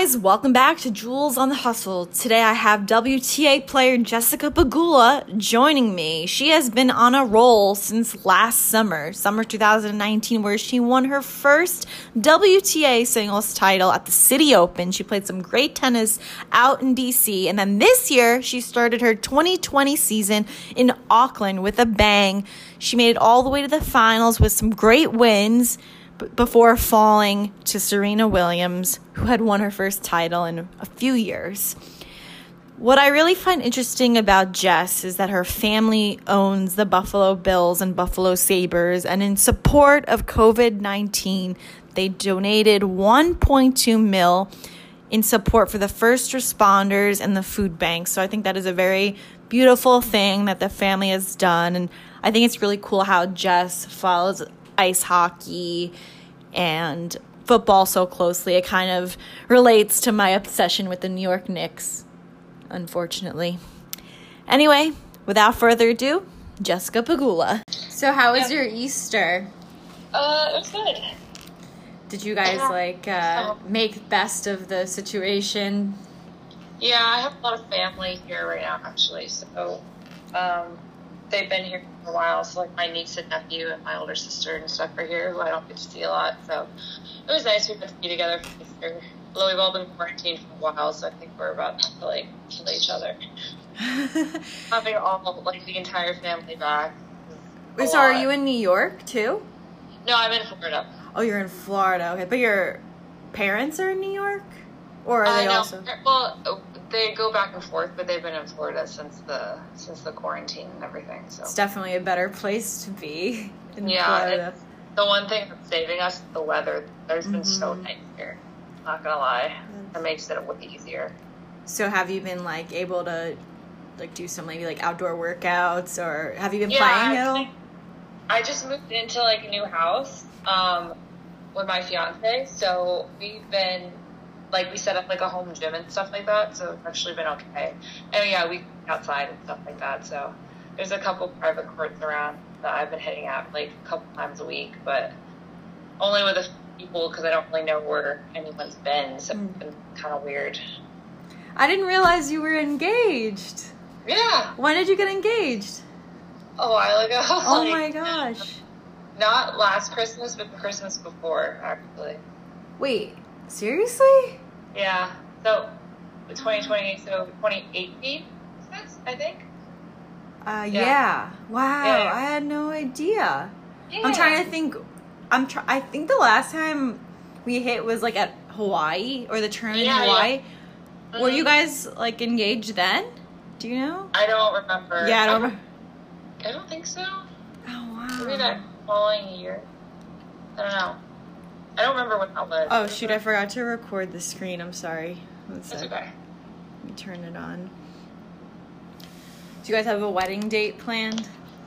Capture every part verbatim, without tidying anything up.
guys, welcome back to Jewels on the Hustle. Today I have W T A player Jessica Pegula joining me. She has been on a roll since last summer, summer two thousand nineteen, where she won her first W T A singles title at the City Open. She played some great tennis out in D C, and then this year she started her twenty twenty season in Auckland with a bang. She made it all the way to the finals with some great wins before falling to Serena Williams, who had won her first title in a few years. What I really find interesting about Jess is that her family owns the Buffalo Bills and Buffalo Sabres, and in support of covid nineteen, they donated one point two mil in support for the first responders and the food bank. So I think that is a very beautiful thing that the family has done, and I think it's really cool how Jess follows ice hockey and football so closely. It kind of relates to my obsession with the New York Knicks, unfortunately. Anyway, without further ado, Jessica Pegula. So how was your Easter? Uh, it was good. Did you guys, like, uh, make best of the situation? Yeah, I have a lot of family here right now, actually, so, um, they've been here for a while, so like my niece and nephew and my older sister and stuff are here, who I don't get to see a lot. So it was nice we got to be together for Easter. Although we've all been quarantined for a while, so I think we're about to like kill each other. Having all like the entire family back. Wait, so are you in New York too? No, I'm in Florida. Oh, you're in Florida. Okay, but your parents are in New York, or are they uh, no, also? Well, they go back and forth, but they've been in Florida since the since the quarantine and everything. So it's definitely a better place to be in yeah, Florida. The one thing that's saving us is the weather. There's been Mm-hmm. so nice here. Not gonna lie, it makes it way easier. So have you been like able to like do some maybe like outdoor workouts, or have you been Yeah, playing at all? I just moved into like a new house um, with my fiance, so we've been. Like, we set up, like, a home gym and stuff like that, so it's actually been okay. And, yeah, we go outside and stuff like that, so there's a couple private courts around that I've been hitting at, like, a couple times a week, but only with a few people because I don't really know where anyone's been, so it's been kind of weird. I didn't realize you were engaged. Yeah. When did you get engaged? A while ago. Oh, like, my gosh. Not last Christmas, but the Christmas before, actually. Wait, seriously? Yeah. So, twenty twenty, so twenty eighteen, I think. Uh, yeah. Yeah. Wow, Yeah. I had no idea. Yeah. I'm trying to think. I'm try- I think the last time we hit was like at Hawaii, or the tournament Yeah, in Hawaii. yeah. Mm-hmm. Were you guys like engaged then? Do you know? I don't remember. Yeah, I don't I remember. I don't think so. Oh, wow. Maybe that following year. I don't know. I don't remember what that was. Oh, shoot, I forgot to record the screen. I'm sorry. One It's sec. okay. Let me turn it on. Do you guys have a wedding date planned?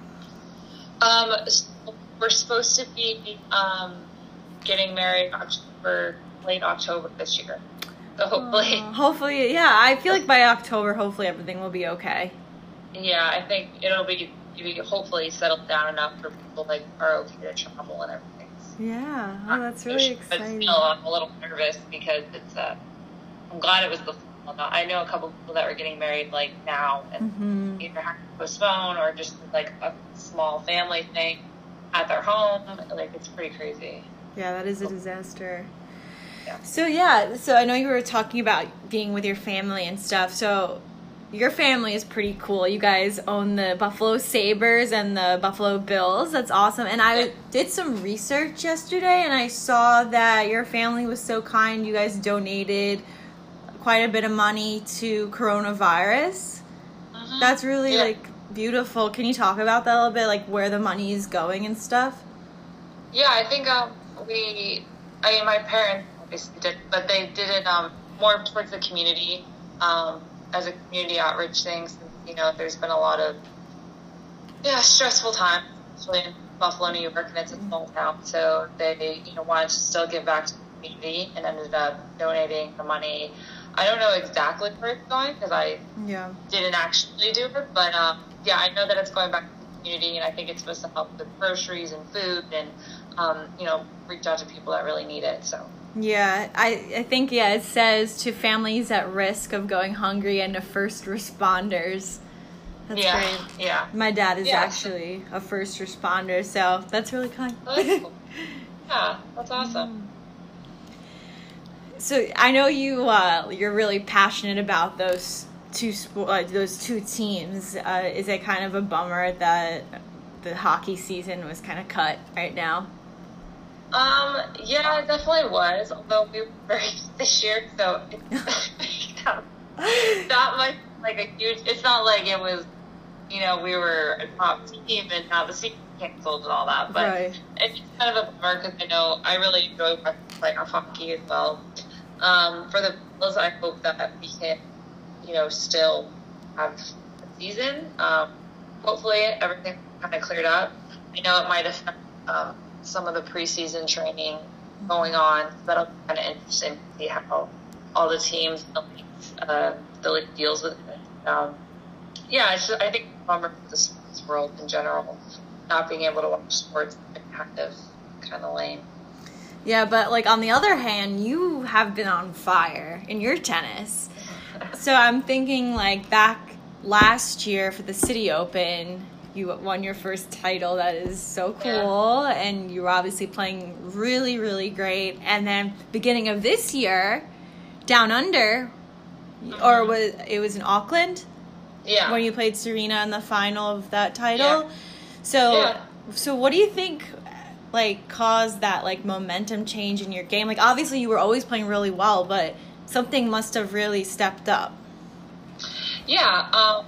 Um, so we're supposed to be um getting married October, late October this year. So hopefully, Uh, hopefully, yeah. I feel like by October, hopefully everything will be okay. yeah, I think it'll be, be hopefully settled down enough for people like are okay to travel and everything. Yeah. Oh, that's really But exciting. still, I'm a little nervous because it's. Uh, I'm glad it was the. I know a couple people that were getting married like now and Mm-hmm. either have to postpone or just like a small family thing at their home. Like it's pretty crazy. Yeah, that is a disaster. Yeah. So, yeah. So, I know you were talking about being with your family and stuff. So, your family is pretty cool. You guys own the Buffalo Sabres and the Buffalo Bills. That's awesome. And I Yeah. did some research yesterday, and I saw that your family was so kind. You guys donated quite a bit of money to coronavirus. Mhm. That's really, Yeah. like, beautiful. Can you talk about that a little bit, like where the money is going and stuff? Yeah, I think um we. I mean, my parents obviously did, but they did it um more towards the community um as a community outreach thing. Since, you know, there's been a lot of yeah stressful times, especially in Buffalo, New York, and it's a small town. So they you know wanted to still give back to the community and ended up donating the money. I don't know exactly where it's going because I Yeah. didn't actually do it, but um, yeah, I know that it's going back to the community, and I think it's supposed to help with groceries and food, and um, you know, reach out to people that really need it. So Yeah, I, I think, yeah, it says to families at risk of going hungry and to first responders. That's yeah, great. Yeah. My dad is yeah. actually a first responder, so that's really kind. Oh, that's cool. Yeah, that's awesome. So I know you uh, you're really passionate about those two spo- uh, those two teams. Uh, is it kind of a bummer that the hockey season was kind of cut right now? Um, yeah, it definitely was. Although we were very this year, so it's not, not much like a huge. It's not like it was, you know, we were a top team and now the season canceled and all that. But right. It's kind of a bummer because I know I really enjoy playing off hockey as well. Um, for the Bills, I hope that we can, you know, still have a season. Um, hopefully everything kind of cleared up. I know it might affect um, some of the preseason training going on. So that'll be kind of interesting to see how all the teams, the leagues, uh, the league deals with it. Um, yeah, it's just, I think it's a bummer for the sports world in general, not being able to watch sports is kind of kind of lame. Yeah, but like on the other hand, you have been on fire in your tennis. So I'm thinking like back last year for the City Open, you won your first title. That is so cool. Yeah. And you were obviously playing really, really great. And then beginning of this year, Down Under, mm-hmm. or was it was in Auckland? Yeah. When you played Serena in the final of that title. Yeah. So, yeah. so what do you think like caused that like momentum change in your game? Like obviously you were always playing really well, but something must have really stepped up. Yeah, um,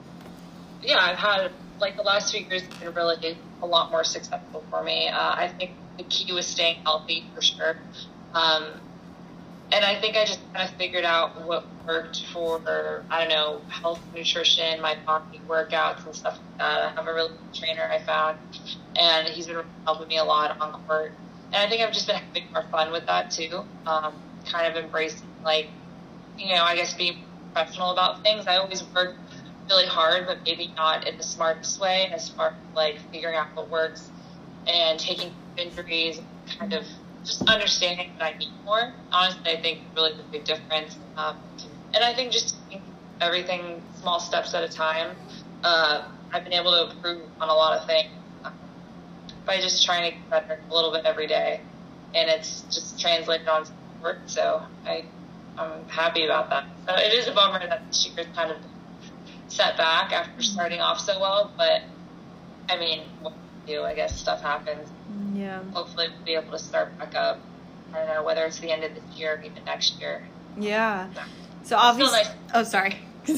yeah, I've had like the last few years have been really a lot more successful for me. Uh, I think the key was staying healthy for sure, um, and I think I just kind of figured out what worked for I don't know health, nutrition, my body workouts and stuff like that. I have a really good trainer I found, and he's been helping me a lot on court. And I think I've just been having more fun with that too. Um, kind of embracing like, you know, I guess being professional about things. I always work really hard, but maybe not in the smartest way as far as like figuring out what works and taking injuries, kind of just understanding that I need more. Honestly, I think really the big difference. Um, and I think just taking everything small steps at a time. Uh, I've been able to improve on a lot of things um, by just trying to get better a little bit every day. And it's just translated on work. So I, I'm happy about that. So it is a bummer that this year's kind of set back after starting off so well, but I mean, what do you do? I guess stuff happens. Yeah. Hopefully we'll be able to start back up. I don't know, whether it's the end of this year or even next year. Yeah. So obviously, nice. oh, sorry.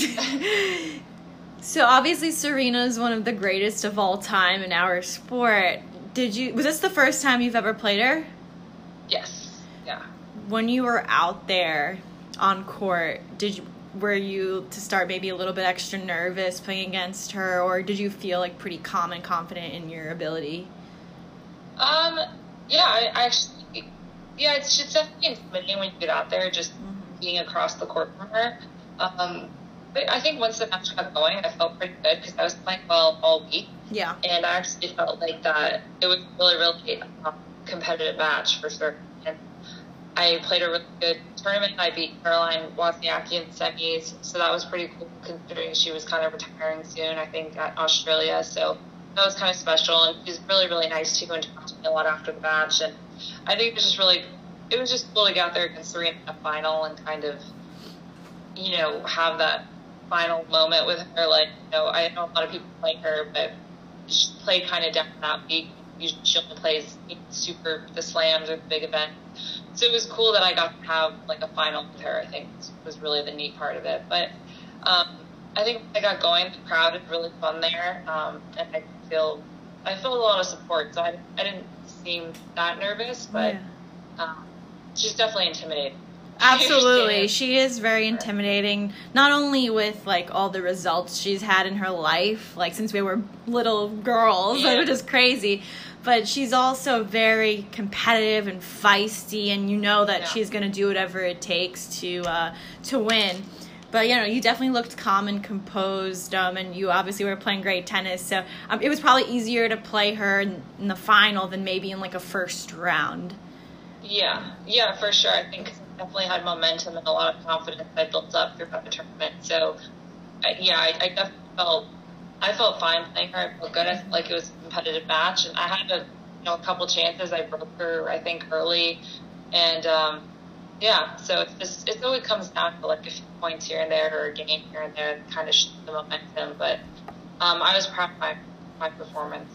So obviously Serena is one of the greatest of all time in our sport. Did you, was this the first time you've ever played her? Yes. Yeah. When you were out there on court, did you, were you to start maybe a little bit extra nervous playing against her, or did you feel like pretty calm and confident in your ability? Um, yeah, I, I actually, yeah, it's just definitely intimidating when you get out there, just mm-hmm. being across the court from her. Um, but I think once the match got going, I felt pretty good because I was playing well all week. Yeah. And I actually felt like that it was really, really a competitive match for sure. And I played a really good tournament. I beat Caroline Wozniacki in the semis, so that was pretty cool considering she was kind of retiring soon, I think, at Australia. So that was kind of special, and she was really, really nice too and talked to me a lot after the match. And I think it was just really, it was just cool to get out there against Serena in the final and kind of, you know, have that final moment with her. Like, you know, I know a lot of people play her, but she played kind of down that week. Usually she only plays super the slams or the big event. So it was cool that I got to have like a final with her. I think was really the neat part of it. But um, I think when I got going, the crowd was really fun there, um, and I feel I felt a lot of support. So I, I didn't seem that nervous, but yeah. um, she's definitely intimidating. Absolutely. She is very intimidating, not only with like all the results she's had in her life, like since we were little girls, yeah. which is crazy, but she's also very competitive and feisty, and you know that yeah. she's going to do whatever it takes to uh, to win. But, you know, you definitely looked calm and composed, um, and you obviously were playing great tennis, so um, it was probably easier to play her in, in the final than maybe in like a first round. Yeah, yeah, for sure. I think I definitely had momentum and a lot of confidence I built up throughout the tournament. So, I, yeah, I, I definitely felt I felt fine playing her. I felt good. I felt like it was a competitive match, and I had a you know a couple chances. I broke her, I think, early, and um, yeah. So it's just it always comes down to like a few points here and there or a game here and there that kind of shift the momentum. But um, I was proud of my my performance.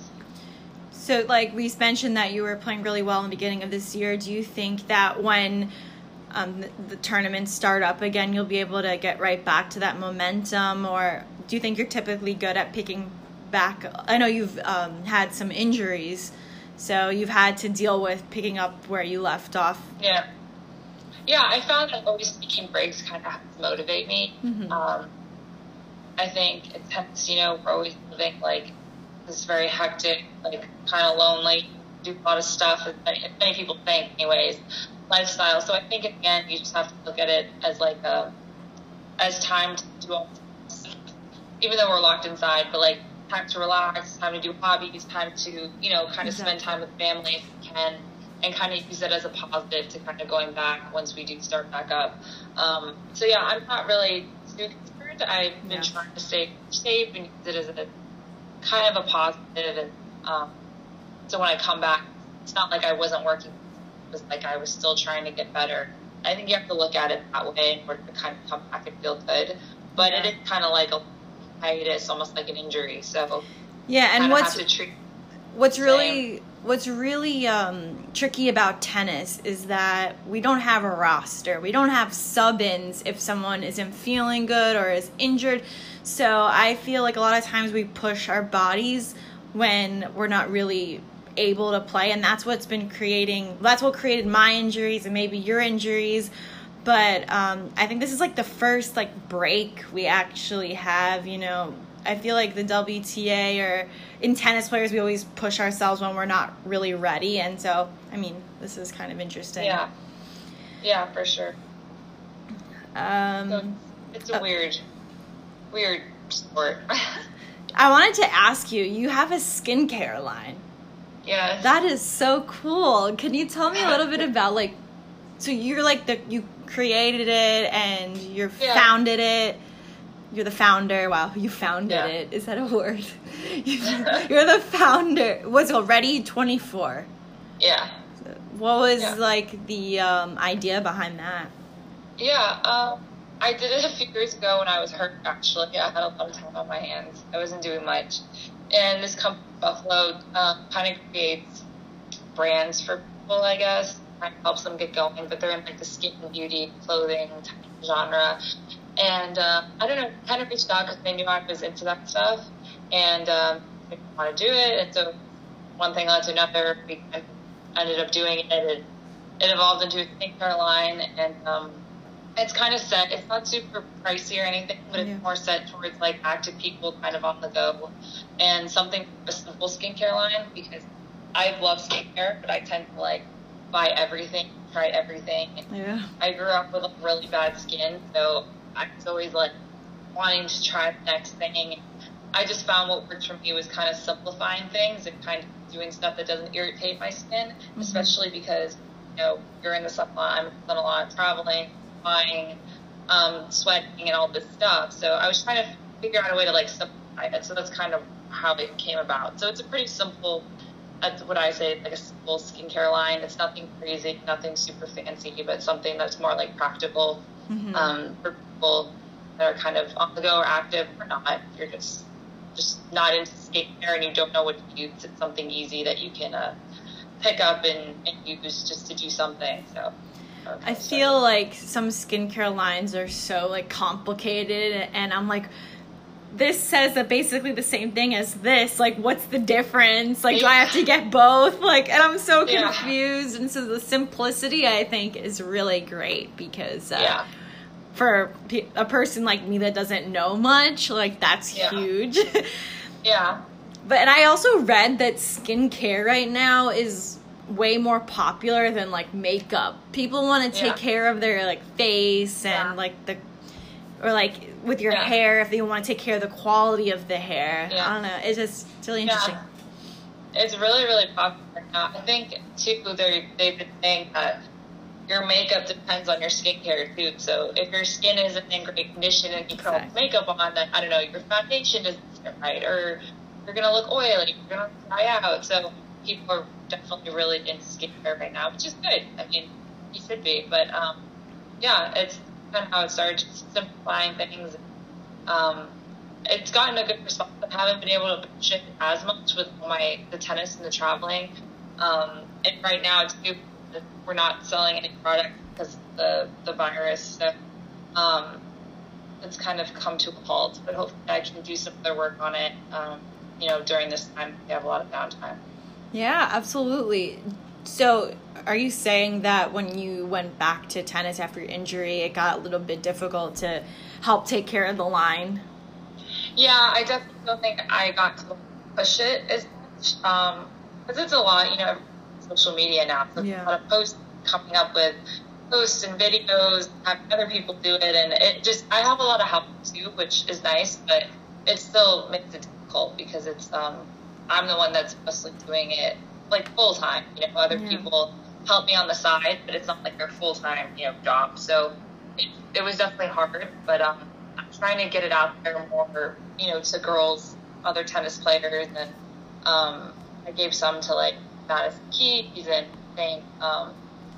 So, like, we mentioned that you were playing really well in the beginning of this year. Do you think that when um, the, the tournaments start up again, you'll be able to get right back to that momentum? Or do you think you're typically good at picking back? I know you've um, had some injuries, so you've had to deal with picking up where you left off. Yeah. Yeah, I found that always taking breaks kind of helps motivate me. Mm-hmm. Um, I think it's tense, you know, we're always living, like, this very hectic, like, kind of lonely, do a lot of stuff, as many, as many people think anyways, lifestyle. So I think at the end you just have to look at it as like a, as time to do all this stuff, even though we're locked inside, but like time to relax, time to do hobbies, time to, you know, kind of Exactly. spend time with family if you can, and kind of use it as a positive to kind of going back once we do start back up. Um, so yeah, I'm not really too concerned. I've been Yeah. trying to stay safe and use it as a kind of a positive, and um, so when I come back, it's not like I wasn't working. It was like I was still trying to get better. I think you have to look at it that way in order to kind of come back and feel good. But Yeah. it is kind of like a hiatus, almost like an injury. So Yeah, and kind of what's have to treat. what's Same. really what's really um, tricky about tennis is that we don't have a roster. We don't have sub-ins if someone isn't feeling good or is injured. So I feel like a lot of times we push our bodies when we're not really able to play, and that's what's been creating, that's what created my injuries and maybe your injuries. But um, I think this is like the first like break we actually have, you know. I feel like the W T A or in tennis players, we always push ourselves when we're not really ready. And so, I mean, this is kind of interesting. Yeah. Yeah, for sure. Um, So it's a uh, weird, weird sport. I wanted to ask you, you have a skincare line. Yeah. That is so cool. Can you tell me a little bit about like, so you're like the, you created it and you Yeah. founded it. You're the founder. Wow, you founded Yeah. it. Is that a word? You're the founder. What's it called? Ready twenty-four. Yeah. What was Yeah. like the um, idea behind that? Yeah, um, I did it a few years ago when I was hurt, actually. I had a lot of time on my hands. I wasn't doing much. And this company, Buffalo, um, kind of creates brands for people, I guess. Kind of helps them get going, but they're in like the skin and beauty, clothing type of genre. And uh, I don't know, kind of reached out because they knew I was into that stuff. And um, they didn't want to do it. And so one thing led to another. We kind of ended up doing it. It, it evolved into a skincare line. And um, it's kind of set. It's not super pricey or anything, but it's Yeah. more set towards like active people kind of on the go. And something, a simple skincare line, because I love skincare, but I tend to like buy everything, try everything. Yeah. I grew up with like, really bad skin, so I was always like wanting to try the next thing. I just found what worked for me was kind of simplifying things and kind of doing stuff that doesn't irritate my skin, Mm-hmm. especially because, you know, you're in the sun a lot, I'm in a lot, traveling, flying, um, sweating, and all this stuff. So I was trying to figure out a way to like simplify it. So that's kind of how it came about. So it's a pretty simple, that's what I say, like a simple skincare line. It's nothing crazy, nothing super fancy, but something that's more like practical Mm-hmm. um, for people that are kind of on the go or active or not. If you're just just not into skincare and you don't know what to use, it's something easy that you can uh, pick up and, and use just to do something. So uh, I feel like some skincare lines are so like complicated, and I'm like, this says that basically the same thing as this. Like, what's the difference? Like, do I have to get both? Like, and I'm so Yeah. confused. And so the simplicity, I think, is really great because uh, yeah, for pe- a person like me that doesn't know much, like, that's Yeah. huge. yeah, But, and I also read that skincare right now is way more popular than like makeup. People want to take Yeah. care of their like face and Yeah. like the, or like with your Yeah. hair, if they want to take care of the quality of the hair. Yeah. I don't know. It's just it's really interesting. yeah. It's really, really popular. Uh, I think too, they they've been saying that your makeup depends on your skincare too. So if your skin isn't in great condition and you put all the makeup on, then I don't know, your foundation isn't right, or you're gonna look oily, you're gonna dry out. So people are definitely really into skincare right now, which is good. I mean, you should be, but um, yeah, it's kind of how it started, just simplifying things. Um, it's gotten a good response. I haven't been able to push it as much with my the tennis and the traveling. Um, and right now, too, we're not selling any product because of the, the virus. So um, it's kind of come to a halt. But hopefully I can do some other work on it, um, you know, during this time. We have a lot of downtime. Yeah, absolutely. So are you saying that when you went back to tennis after your injury, it got a little bit difficult to help take care of the line? Yeah, I definitely don't think I got to push it as much. Um, because it's a lot, you know, social media now. So yeah. A lot of posts coming up with posts and videos, having other people do it, and it just, I have a lot of help too, which is nice, but it still makes it difficult because it's, um, I'm the one that's mostly doing it like full time. You know, other yeah. people help me on the side, but it's not like their full time, you know, job. So it, it was definitely hard, but um, I'm trying to get it out there more, you know, to girls, other tennis players, and um, I gave some to like Madison Keys and think um,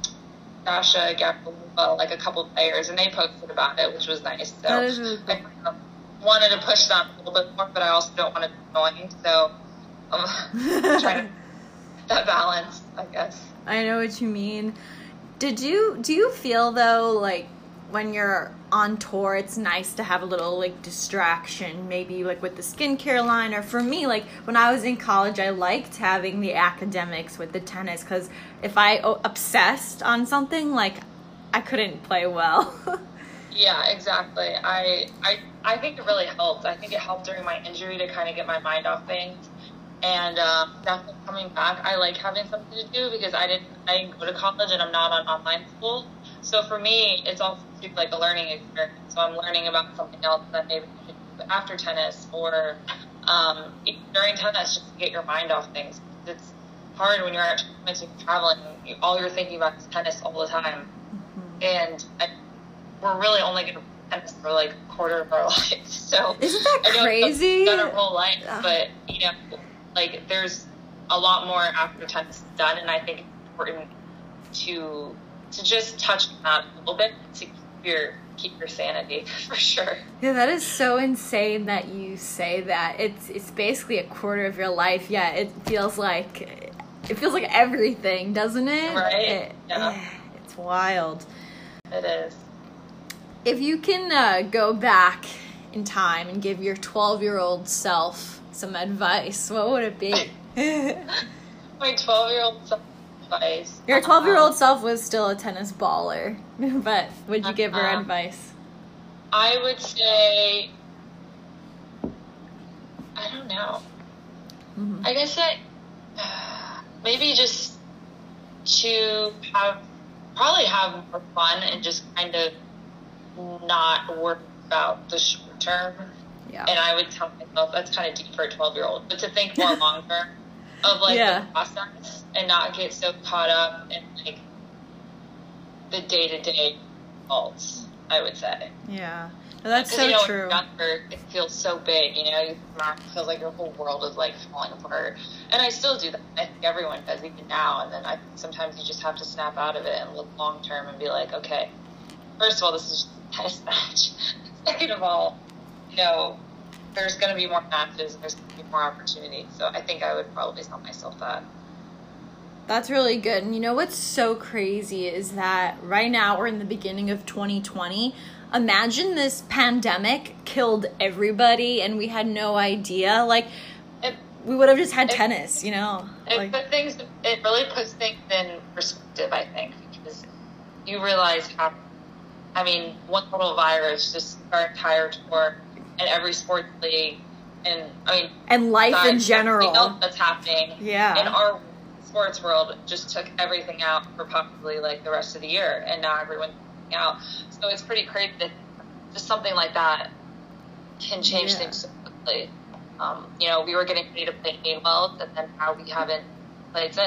Dasha Gavrilova, like a couple players, and they posted about it, which was nice. So that is really cool. I um, wanted to push them a little bit more, but I also don't want to be annoying. So I'm trying to that balance, I guess. I know what you mean. Did you do you feel though, like when you're on tour, it's nice to have a little like distraction, maybe like with the skincare line, or for me, like when I was in college, I liked having the academics with the tennis, because if I oh, obsessed on something, like I couldn't play well. Yeah, exactly. I, I I think it really helped. I think it helped during my injury to kind of get my mind off things. And uh, definitely coming back, I like having something to do because I didn't I didn't go to college and I'm not on online school. So for me, it's also like a learning experience. So I'm learning about something else that maybe I could do after tennis or um, during tennis, just to get your mind off things. It's hard when you're at tournaments and you're traveling. You, all you're thinking about is tennis all the time. Mm-hmm. And I, we're really only going to play tennis for like a quarter of our life. So isn't that I know crazy? It's done our whole life, but you know, like there's a lot more after tennis is done, and I think it's important to to just touch on that a little bit to keep your keep your sanity for sure. Yeah, that is so insane that you say that. It's it's basically a quarter of your life. Yeah, it feels like it feels like everything, doesn't it? Right. It, yeah. It's wild. It is. If you can uh, go back in time and give your twelve-year-old self some advice, what would it be? My twelve-year-old self advice. Your twelve-year-old self was still a tennis baller, but would you give her um, advice? I would say, I don't know. Mm-hmm. I guess that uh, maybe just to have, probably have more fun and just kind of not worry about the short term. Yeah. And I would tell myself, that's kind of deep for a twelve-year-old, but to think more long term of like yeah. the process and not get so caught up in like the day-to-day results, I would say. Yeah. No, that's so you know, true. When you're younger, it feels so big, you know, you feel like your whole world is like falling apart. And I still do that. I think everyone does even now. And then I think sometimes you just have to snap out of it and look long term and be like, okay, first of all, this is just a tennis match. Second of all, you know, there's going to be more matches and there's going to be more opportunities. So I think I would probably tell myself that. That's really good. And you know what's so crazy is that right now we're in the beginning of twenty twenty. Imagine this pandemic killed everybody and we had no idea. Like, it, we would have just had it, tennis, you know? It, like, put things, it really puts things in perspective, I think, because you realize how, I mean, one little virus, just our entire tour and every sports league, and I mean, and life in general. Else that's happening yeah. in our sports world just took everything out for probably like the rest of the year, and now everyone's out. So it's pretty crazy that just something like that can change yeah. things so quickly. Um, you know, we were getting ready to play Main Wells, and then now we haven't played since.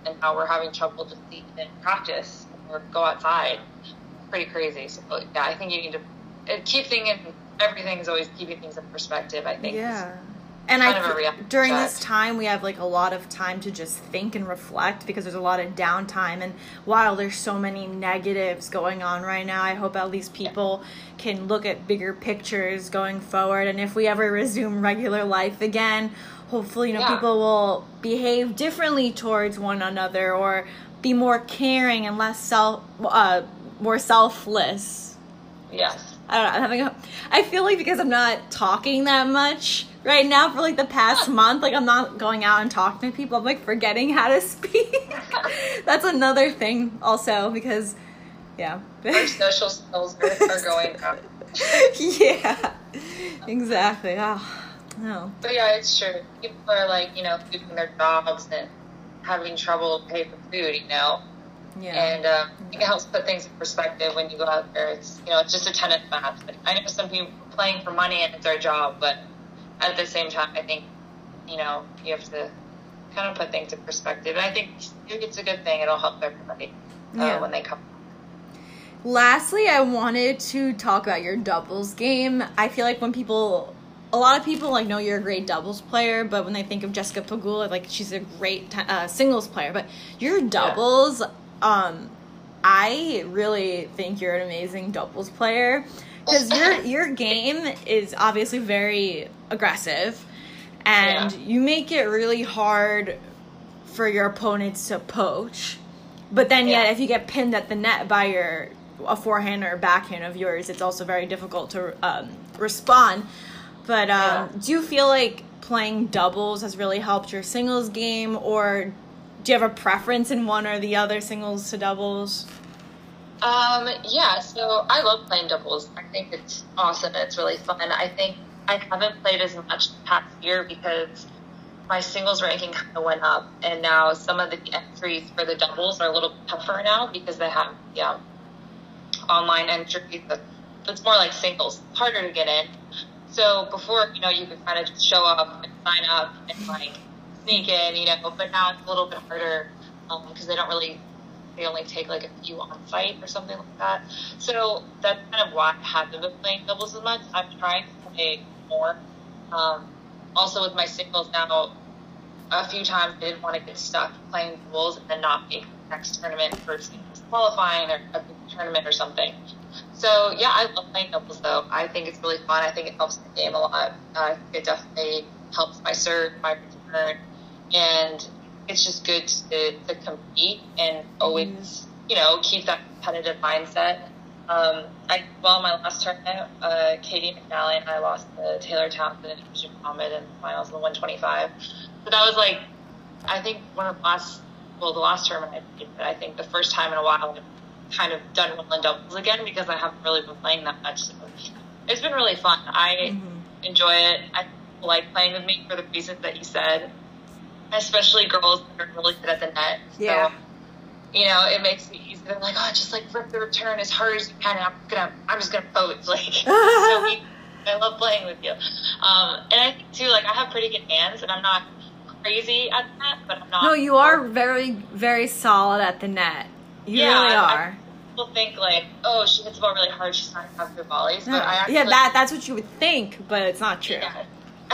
and now we're having trouble just even practice or go outside. Pretty crazy. So yeah, I think you need to it, keep things in, everything is always keeping things in perspective, I think. Yeah. And I th- during this time, we have like a lot of time to just think and reflect because there's a lot of downtime. And while there's so many negatives going on right now, I hope at least people yeah. can look at bigger pictures going forward. And if we ever resume regular life again, hopefully, you know, yeah. people will behave differently towards one another or be more caring and less self, uh, more selfless. Yes. I don't know. I'm having a, I feel like because I'm not talking that much right now for like the past month, like I'm not going out and talking to people. I'm like forgetting how to speak. That's another thing also because, yeah. Our social skills are, are going up. Yeah, exactly. Oh, no. But yeah, it's true. People are like, you know, losing their jobs and having trouble to pay for food, you know. Yeah. And um, I think it helps put things in perspective when you go out there. It's, you know, it's just a tennis match. But I know some people are playing for money and it's their job, but at the same time, I think, you know, you have to kind of put things in perspective. And I think it's a good thing. It'll help everybody uh, yeah. when they come. Lastly, I wanted to talk about your doubles game. I feel like when people, a lot of people like know you're a great doubles player, but when they think of Jessica Pegula, like she's a great uh, singles player. But your doubles, yeah. um, I really think you're an amazing doubles player. Because your your game is obviously very aggressive, and yeah. you make it really hard for your opponents to poach. But then yeah. yet, if you get pinned at the net by your a forehand or backhand of yours, it's also very difficult to um, respond. But um, yeah. do you feel like playing doubles has really helped your singles game, or do you have a preference in one or the other, singles to doubles? Um, yeah, so I love playing doubles. I think it's awesome. It's really fun. I think I haven't played as much the past year because my singles ranking kind of went up, and now some of the entries for the doubles are a little tougher now because they have yeah, online entries. It's more like singles. It's harder to get in. So before, you know, you could kind of just show up and sign up and, like, sneak in, you know, but now it's a little bit harder um, because they don't really... They only take like a few on site or something like that. So that's kind of why I haven't been playing doubles as much. I'm trying to play more. Um, also with my singles now, a few times I didn't want to get stuck playing doubles and then not make the next tournament for singles qualifying or a big tournament or something. So yeah, I love playing doubles though. I think it's really fun. I think it helps the game a lot. Uh, I think it definitely helps my serve, my return, and it's just good to, to compete and always, mm-hmm. you know, keep that competitive mindset. Um, I well, my last tournament, uh, Katie McNally and I lost to Taylor Townsend and Christian Muhammad in the finals in the one twenty-five. So that was like, I think one of the last, well, the last tournament I played, but I think the first time in a while I've kind of done well in doubles again because I haven't really been playing that much. So it's been really fun. I mm-hmm. enjoy it. I like playing with me for the reasons that you said. Especially girls that are really good at the net. Yeah. So, you know, it makes it easy. They're like, oh, just like rip the return as hard as you can. And I'm gonna, I'm just gonna poach. Like, so we, I love playing with you. Um, and I think too, like, I have pretty good hands, and I'm not crazy at the net, but I'm not. No, you are very, very solid at the net. You yeah, really I, are. I, people think like, oh, she hits the ball really hard. She's not gonna have good volleys. No. But I actually, yeah, that that's what you would think, but it's not true. Yeah.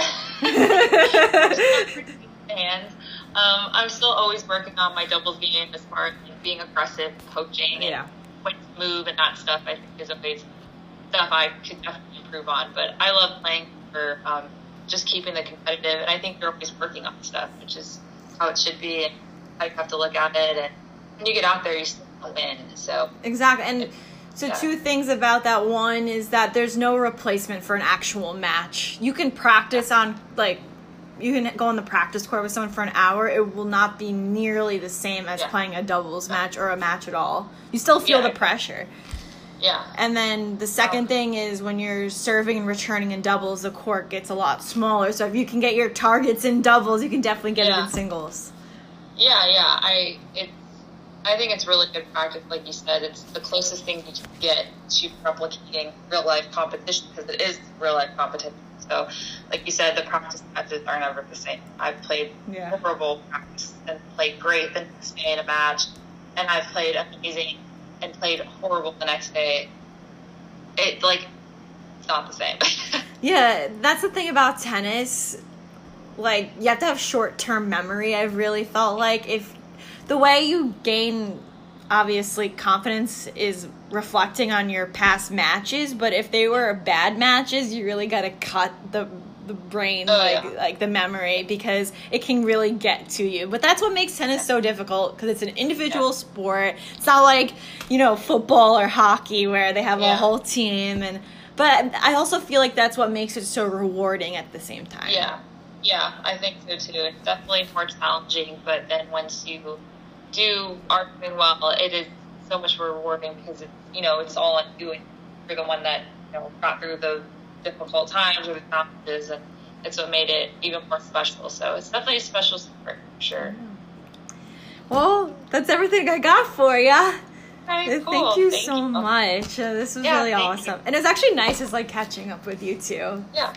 Hands. Um, I'm still always working on my doubles game as far as being aggressive, coaching, yeah. and when to move and that stuff. I think is always stuff I could definitely improve on. But I love playing for um, just keeping the competitive, and I think you're always working on stuff, which is how it should be, and how you have to look at it. And when you get out there, you still win. So exactly, and. So yeah. Two things about that. One is that there's no replacement for an actual match. You can practice on, like, you can go on the practice court with someone for an hour. It will not be nearly the same as yeah. playing a doubles match or a match at all. You still feel yeah. the pressure. Yeah. And then the second thing is when you're serving and returning in doubles, the court gets a lot smaller. So if you can get your targets in doubles, you can definitely get yeah. it in singles. Yeah, yeah. I it I think it's really good practice. Like you said, it's the closest thing you can get to replicating real life competition, because it is real life competition. So, like you said, the practice matches are never the same. I've played Yeah. horrible practice and played great the next day in a match, and I've played amazing and played horrible the next day. It, like, it's not the same. Yeah, that's the thing about tennis. Like, you have to have short-term memory. I've really felt like if the way you gain, obviously, confidence is reflecting on your past matches, but if they were bad matches, you really got to cut the the brain, oh, like yeah. like the memory, because it can really get to you. But that's what makes tennis so difficult, because it's an individual yeah. sport. It's not like, you know, football or hockey where they have yeah. a whole team. And but I also feel like that's what makes it so rewarding at the same time. Yeah, yeah, I think so too. It's definitely more challenging, but then once you do are doing well, it is so much more rewarding, because it's, you know, it's all on you, and you're the one that, you know, got through the difficult times or the challenges, and it's what made it even more special. So it's definitely a special sport, for sure. Well, that's everything I got for you. Okay, cool. Thank you thank so you. much. Uh, this was yeah, really awesome. You. And it's actually nice just like catching up with you too. Yeah.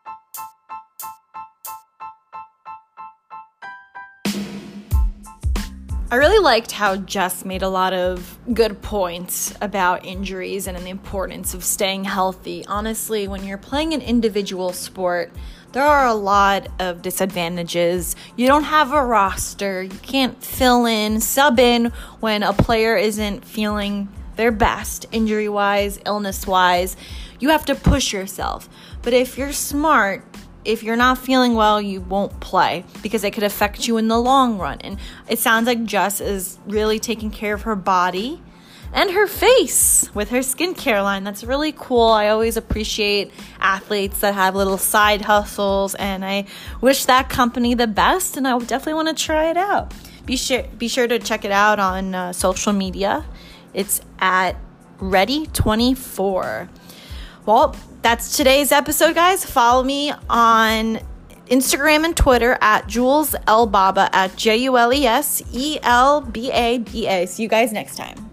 I really liked how Jess made a lot of good points about injuries and the importance of staying healthy. Honestly, when you're playing an individual sport, there are a lot of disadvantages. You don't have a roster. You can't fill in, sub in when a player isn't feeling their best, injury-wise, illness-wise. You have to push yourself. But if you're smart, if you're not feeling well, you won't play, because it could affect you in the long run. And it sounds like Jess is really taking care of her body and her face with her skincare line. That's really cool. I always appreciate athletes that have little side hustles, and I wish that company the best, and I would definitely want to try it out. Be sure, be sure to check it out on uh, social media. It's at Ready twenty-four. Well, that's today's episode, guys. Follow me on Instagram and Twitter at Jules Elbaba, at J U L E S E L B A B A. See you guys next time.